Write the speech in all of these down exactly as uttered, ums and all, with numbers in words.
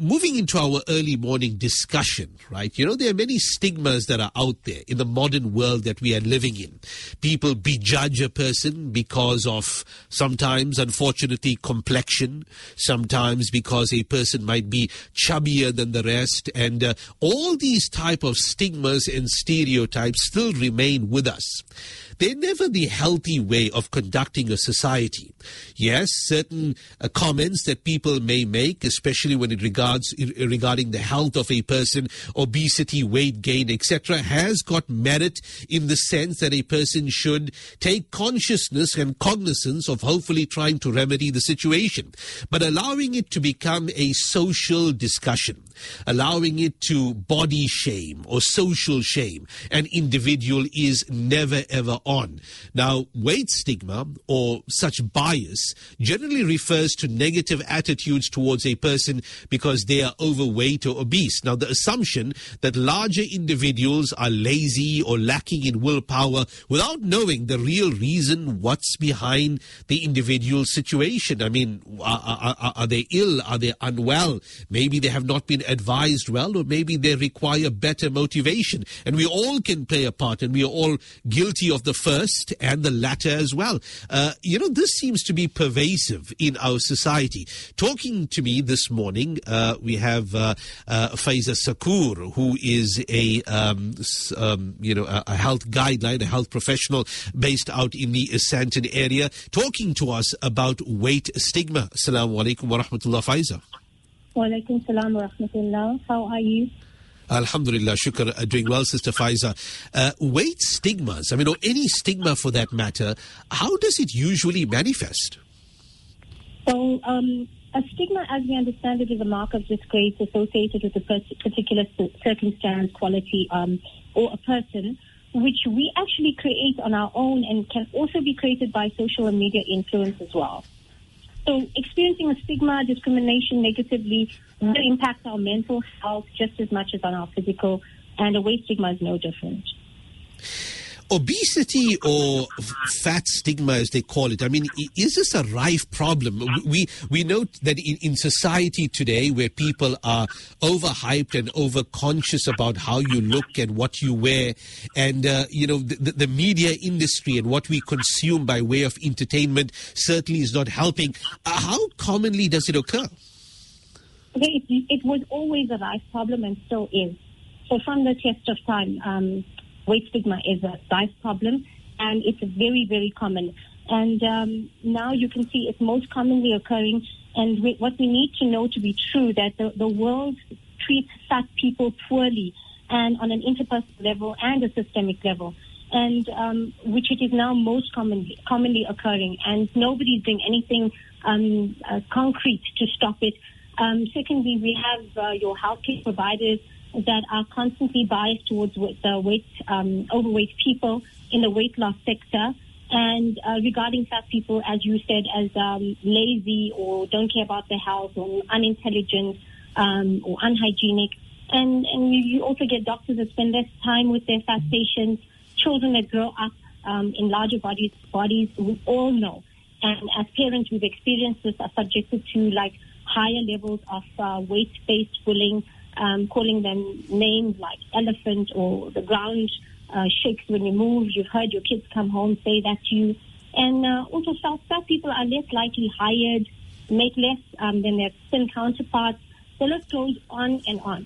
moving into our early morning discussion, right? You know, there are many stigmas that are out there in the modern world that we are living in. People bejudge a person because of sometimes, unfortunately, complexion, sometimes because a person might be chubbier than the rest. And uh, all these type of stigmas and stereotypes still remain with us. They're never the healthy way of conducting a society. Yes, certain uh, comments that people may make, especially when it regards regarding the health of a person, obesity, weight gain, et cetera, has got merit in the sense that a person should take consciousness and cognizance of hopefully trying to remedy the situation. But allowing it to become a social discussion, allowing it to body shame or social shame an individual is never ever on. Now, weight stigma or such bias generally refers to negative attitudes towards a person because they are overweight or obese. Now, the assumption that larger individuals are lazy or lacking in willpower without knowing the real reason what's behind the individual situation. I mean, are, are, are they ill? Are they unwell? Maybe they have not been advised well, or maybe they require better motivation. And we all can play a part, and we are all guilty of the first and the latter as well. Uh, you know, this seems to be pervasive in our society. Talking to me this morning, uh, we have uh, uh, Faiza Sakur, who is a, um, um, you know, a, a health guideline, a health professional based out in the Sandton area, talking to us about weight stigma. Assalamu alaikum wa rahmatullah, Faiza. Wa alaikum salam wa rahmatullah. How are you? Alhamdulillah, shukr, uh, doing well, Sister Faiza. Uh, weight stigmas, I mean, or any stigma for that matter, how does it usually manifest? So, um, a stigma, as we understand it, is a mark of disgrace associated with a particular circumstance, quality, um, or a person, which we actually create on our own and can also be created by social and media influence as well. So experiencing a stigma, discrimination negatively will impact our mental health just as much as on our physical, and a weight stigma is no different. Obesity or fat stigma, as they call it, I mean, is this a rife problem? We we note that in, in society today, where people are overhyped and overconscious about how you look and what you wear, and, uh, you know, the, the media industry and what we consume by way of entertainment certainly is not helping. Uh, how commonly does it occur? Okay, it, it was always a rife problem and still is. So from the test of time, um, weight stigma is a rife problem, and it's very, very common. And um, now you can see it's most commonly occurring. And we, what we need to know to be true, that the, the world treats fat people poorly, and on an interpersonal level and a systemic level, and um, which it is now most commonly, commonly occurring. And nobody's doing anything um, uh, concrete to stop it. Um, secondly, we have uh, your healthcare providers that are constantly biased towards the weight, um, overweight people in the weight loss sector. And uh, regarding fat people, as you said, as um, lazy or don't care about their health or unintelligent um, or unhygienic. And, and you also get doctors that spend less time with their fat patients, children that grow up um, in larger bodies, bodies. We all know. And as parents, we've experienced this, are subjected to like higher levels of uh, weight-based bullying, Um, calling them names like elephant, or the ground uh, shakes when you move. You've heard your kids come home say that to you. And uh, also South South people are less likely hired, make less um, than their thin counterparts. The list goes on and on.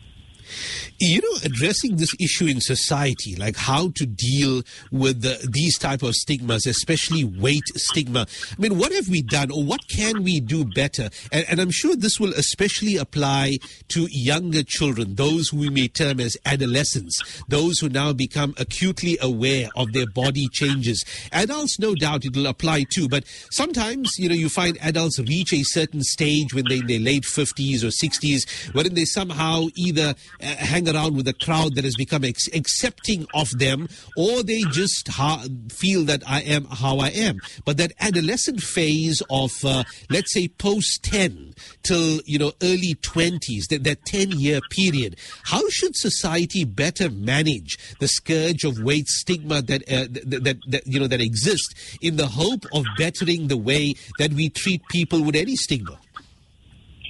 You know, addressing this issue in society, like how to deal with the, these type of stigmas, especially weight stigma. I mean, what have we done, or what can we do better? And, and I'm sure this will especially apply to younger children, those who we may term as adolescents, those who now become acutely aware of their body changes. Adults, no doubt it will apply too, but sometimes, you know, you find adults reach a certain stage when they're in their late fifties or sixties, wherein they somehow either uh, hang around with a crowd that has become ex- accepting of them, or they just ha- feel that I am how I am. But that adolescent phase of, uh, let's say, post ten till, you know, early twenties, that, that ten-year period, how should society better manage the scourge of weight stigma that, uh, that, that, that, you know, that exists, in the hope of bettering the way that we treat people with any stigma?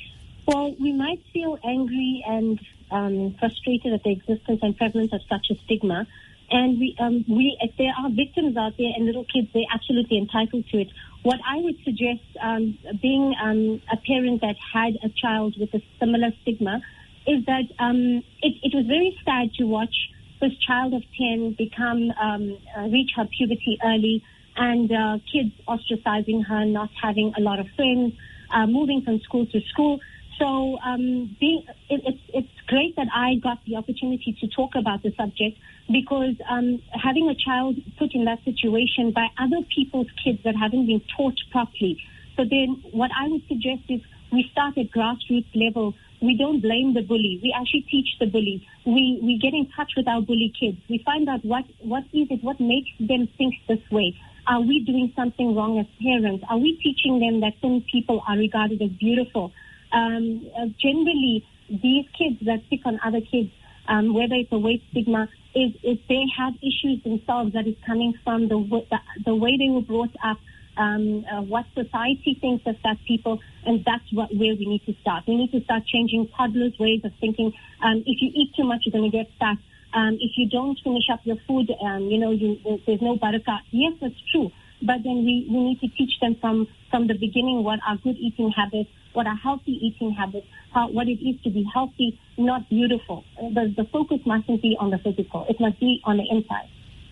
Well, we might feel angry and um, frustrated at the existence and prevalence of such a stigma. And we, um, we, if there are victims out there and little kids, they're absolutely entitled to it. What I would suggest, um, being um, a parent that had a child with a similar stigma, is that um, it, it was very sad to watch this child of ten become um, uh, reach her puberty early, and uh, kids ostracizing her, not having a lot of friends, uh, moving from school to school. So um, being, it, it's, it's great that I got the opportunity to talk about the subject, because um, having a child put in that situation by other people's kids that haven't been taught properly. So then what I would suggest is we start at grassroots level. We don't blame the bully. We actually teach the bully. We we get in touch with our bully kids. We find out what, what is it, what makes them think this way. Are we doing something wrong as parents? Are we teaching them that thin people are regarded as beautiful? Um, uh, generally, these kids that pick on other kids, um, whether it's a weight stigma, is, is they have issues themselves that is coming from the, the, the way they were brought up, um, uh, what society thinks of fat people, and that's what, where we need to start. We need to start changing toddlers' ways of thinking. Um, if you eat too much, you're going to get fat. Um, if you don't finish up your food, um, you know, you, there's no barakah. Yes, that's true. But then we, we need to teach them from, from the beginning what are good eating habits, what are healthy eating habits, how, what it is to be healthy, not beautiful. The, the focus mustn't be on the physical. It must be on the inside.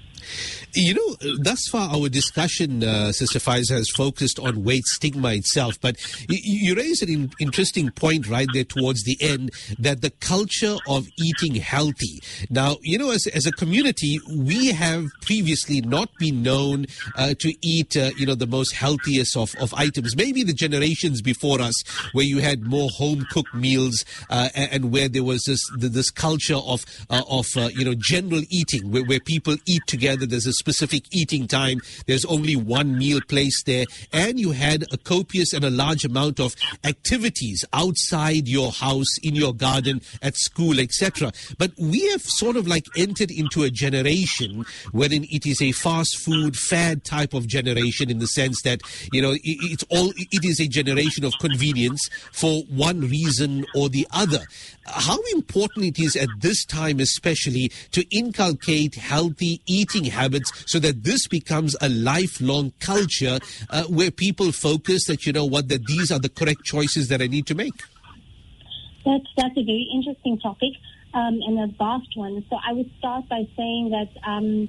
You know, thus far our discussion, uh, Sister Faiza, has focused on weight stigma itself, but you, you raise an in, interesting point right there towards the end, that the culture of eating healthy. Now, you know, as, as a community, we have previously not been known uh, to eat, uh, you know, the most healthiest of, of items. Maybe the generations before us, where you had more home-cooked meals uh, and, and where there was this this culture of, uh, of uh, you know, general eating, where, where people eat together. There's a specific eating time. There's only one meal placed there. And you had a copious and a large amount of activities outside your house, in your garden, at school, et cetera. But we have sort of like entered into a generation wherein it is a fast food fad type of generation, in the sense that, you know, it, it's all, it is a generation of convenience for one reason or the other. How important it is at this time, especially, to inculcate healthy eating habits, so that this becomes a lifelong culture uh, where people focus that, you know what, that these are the correct choices that I need to make. That's, that's a very interesting topic um, and a vast one. So I would start by saying that, um,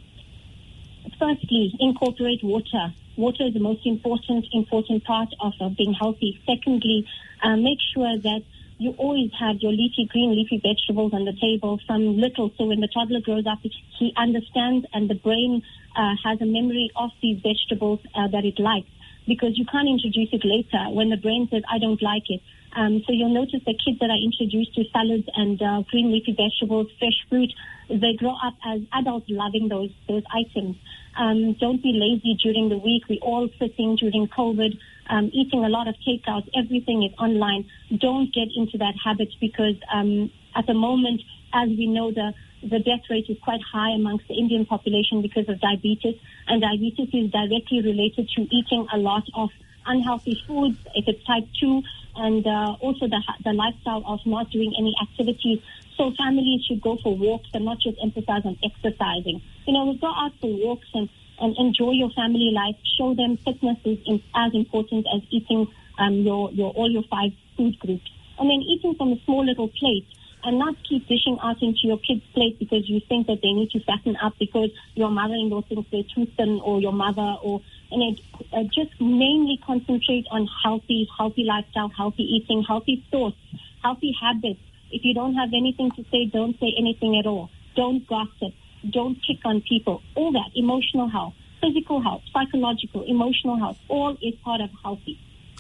firstly, incorporate water. Water is the most important, important part of uh, being healthy. Secondly, uh, make sure that you always have your leafy green, leafy vegetables on the table from little. So when the toddler grows up, he understands, and the brain uh, has a memory of these vegetables uh, that it likes, because you can't introduce it later when the brain says, I don't like it. Um, so you'll notice that kids that are introduced to salads and uh, green leafy vegetables, fresh fruit, they grow up as adults loving those those items. Um, don't be lazy during the week. We're all sitting during COVID, um, eating a lot of takeouts. Everything is online. Don't get into that habit, because um, at the moment, as we know, the the death rate is quite high amongst the Indian population because of diabetes, and diabetes is directly related to eating a lot of unhealthy foods, if it's type two, and uh, also the the lifestyle of not doing any activities. So families should go for walks and not just emphasize on exercising. You know, go out for walks and, and enjoy your family life. Show them fitness is in, as important as eating um, your, your all your five food groups. And then eating from a small little plate, and not keep dishing out into your kids' plate because you think that they need to fatten up because your mother-in-law thinks they're too thin, or your mother, or and it, uh, just mainly concentrate on healthy, healthy lifestyle, healthy eating, healthy thoughts, healthy habits. If you don't have anything to say, don't say anything at all. Don't gossip. Don't pick on people. All that, emotional health, physical health, psychological, emotional health, all is part of healthy.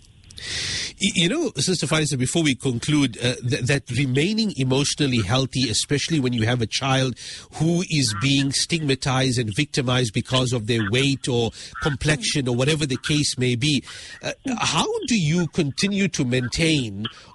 You know, Sister Faiza, before we conclude, uh, th- that remaining emotionally healthy, especially when you have a child who is being stigmatized and victimized because of their weight or complexion or whatever the case may be, uh, how do you continue to maintain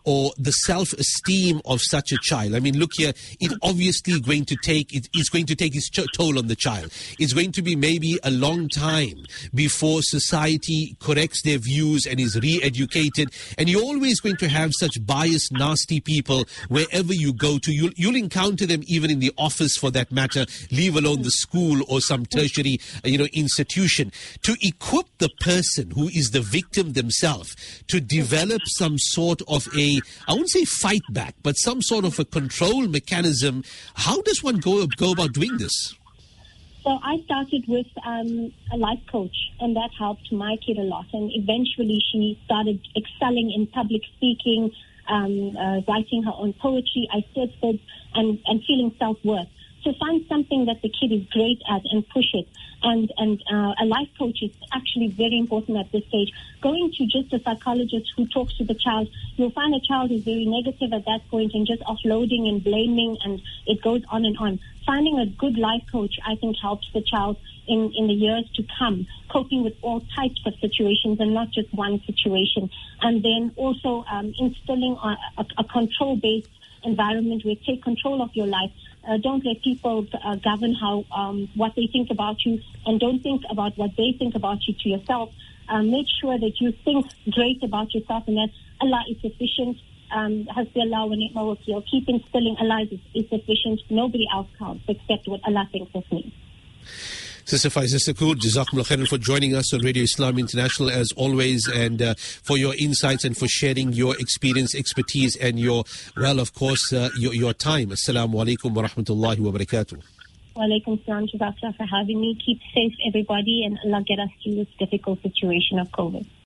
or the self-esteem of such a child. I mean, look here, it obviously going to take, it, it's going to take its ch- toll on the child. It's going to be maybe a long time before society corrects their views and is re-educated. And you're always going to have such biased, nasty people wherever you go to. You'll, you'll encounter them even in the office for that matter, leave alone the school or some tertiary, uh, you know, institution. To equip the person who is the victim themselves to develop some sort of a, I wouldn't say fight back, but some sort of a control mechanism. How does one go, go about doing this? So I started with um, a life coach, and that helped my kid a lot. And eventually she started excelling in public speaking, um, uh, writing her own poetry, I said, said and, and feeling self-worth. So find something that the kid is great at and push it. And, and uh, a life coach is actually very important at this stage. Going to just a psychologist who talks to the child, you'll find a child is very negative at that point and just offloading and blaming, and it goes on and on. Finding a good life coach, I think, helps the child in, in the years to come, coping with all types of situations and not just one situation. And then also um, instilling a, a, a control-based environment where take control of your life. Uh, don't let people uh, govern how um, what they think about you, and don't think about what they think about you to yourself. Um, make sure that you think great about yourself and that Allah is sufficient. Um, Allah wa ni'mal wakeel. Keep instilling Allah is, is sufficient. Nobody else counts except what Allah thinks of me. Sister Faiza Sakur, Jazakumullah khairan for joining us on Radio Islam International as always, and uh, for your insights and for sharing your experience, expertise, and your, well, of course, uh, your, your time. Assalamu alaikum wa rahmatullahi wa barakatuh. Wa alaikum salam, Jazakallah for having me. Keep safe, everybody, and Allah get us through this difficult situation of COVID.